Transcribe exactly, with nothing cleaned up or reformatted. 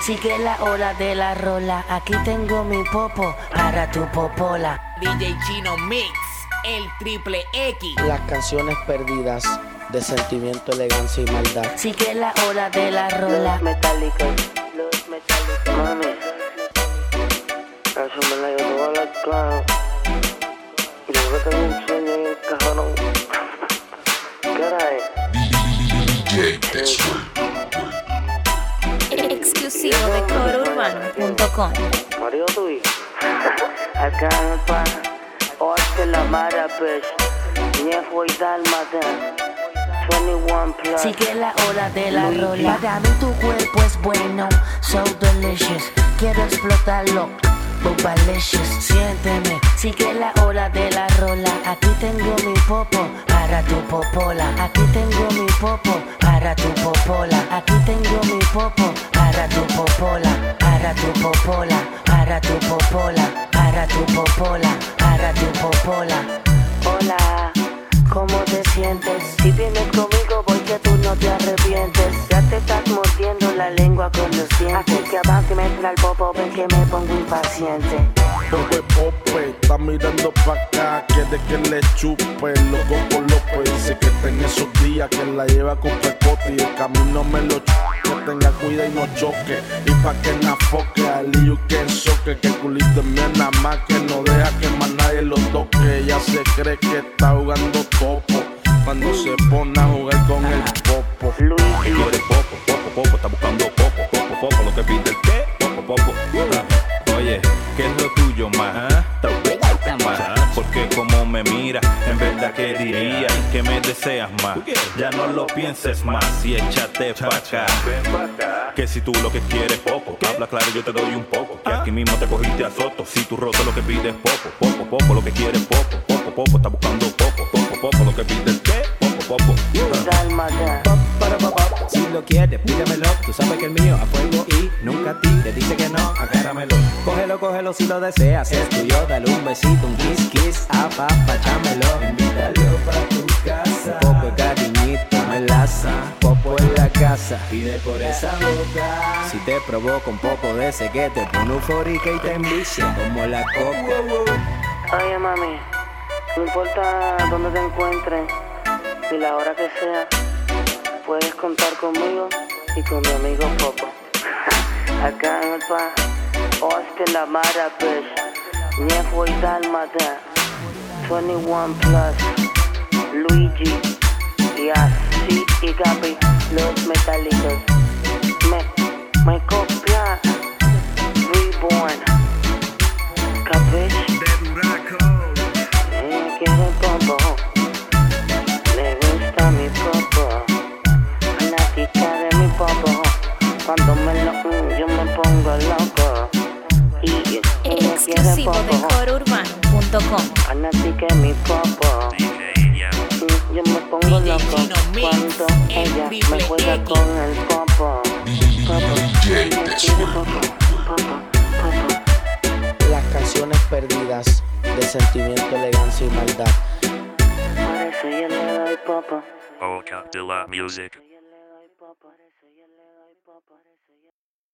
Sigue la hora de la rola. Aquí tengo mi popo para tu popola. D J Chino Mix, el triple X. Las canciones perdidas de sentimiento, elegancia y maldad. Sigue la hora de la rola. Los metálicos, los metálicos. Mami, eso me la llevo a la clave. Y luego tengo un sueño en el cajón. ¿Qué hora es? Exclusivo de coro urbano punto com. Mario Tui. Acá en el pan. Orte la mara, bitch. Ñefo y dálmata. veintiuno plus. Sigue la hora de la rola. Para mí tu cuerpo es bueno, so delicious. Quiero explotarlo, bobalicious. Siénteme, sigue la hora de la rola. Aquí tengo mi popo para tu popola. Aquí tengo mi popo para tu popola. Aquí tengo mi popo para tu popola. Para tu popola, para tu popola. Para tu popola, para tu popola. Hola, ¿cómo te sientes? Si vienes conmigo voy que tú no te arrepientes. Ya te estás mordiendo la lengua con los dientes. Así que avanza y me entra el popo, ven que me pongo impaciente. Pope, pope, está mirando pa' acá, quiere que le chupe. Loco por López, dice que está en esos días que la lleva con pecote y el camino me lo ch... Que tenga cuidado y no choque, y pa' que na foque, al lío que ensoque, que el culito es mío nada más, que no deja que más nadie lo toque. Ella se cree que está jugando topo, cuando se pone a jugar con el popo. Luis, ¿Qué quiere popo? Popo, popo, está buscando popo, popo, popo, lo que pide el qué, popo, popo. Ah, oye, ¿qué es lo tuyo, ma? ¿Está más? Porque como me mira, en verdad que diría que me deseas más. Ya no lo pienses más y échate pa' acá. Que si tú lo que quieres popo, habla claro yo te doy un poco. Que aquí mismo te cogiste a soto. Si tú roto lo que pides popo, popo, popo, lo que quieres popo, popo, popo, está buscando popo, popo, popo, lo que pide el qué, popo, popo. dálmata. Para papá, si lo quieres, pídemelo. Tú sabes que el mío a fuego y nunca a ti te dice que no, agárramelo. Cógelo, cógelo si lo deseas, es tuyo. Dale un besito, un kiss, kiss, apapachámelo. Invítalo pa' tu casa. Un poco de cariñito, melaza. Popo en la casa, pide por esa boca. Si te provoca un poco de ese que te pone eufórica y te envicia como la coco. Oye, mami, no importa dónde te encuentres, ni la hora que sea, puedes contar conmigo y con mi amigo Popo. Acá en el pa, Austin la mara, bitch. Ñefo y dálmata, veintiuno plus. Luigi, y así y Gaby, los metálicos. Me, me copia, Reborn. Capiche? Ella quiere popo, le gusta mi popo, fanática de mi popo. Cuando me lo mm, yo me pongo loco. Y ella quiere Exclusivo de popo, coro urbano punto com. fanática de mi popo. Mm, Yo me pongo D J loco Chino Mix, cuando el ella triple me juega X. con el popo. Popo, ella quiere popo, popo, popo. Las canciones perdidas de sentimiento, elegancia y maldad. Por eso yo le doy popo. Boca de la Music.